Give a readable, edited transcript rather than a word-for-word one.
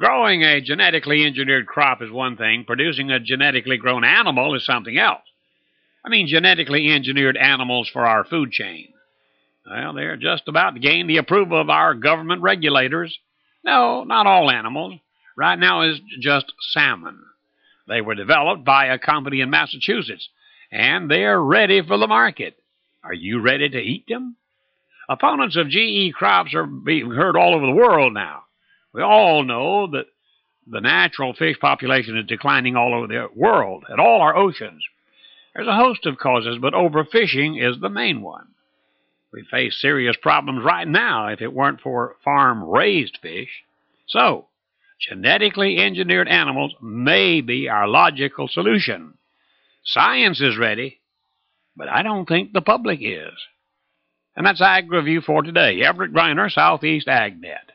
Growing a genetically engineered crop is one thing, producing a genetically grown animal is something else. I mean, genetically engineered animals for our food chain. Well, they're just about to gain the approval of our government regulators. No, not all animals. Right now is just salmon. They were developed by a company in Massachusetts, and they're ready for the market. Are you ready to eat them? Opponents of GE crops are being heard all over the world now. We all know that the natural fish population is declining all over the world, at all our oceans. There's a host of causes, but overfishing is the main one. We face serious problems right now if it weren't for farm-raised fish. So, genetically engineered animals may be our logical solution. Science is ready, but I don't think the public is. And that's Ag Review for today. Everett Griner, Southeast AgNet.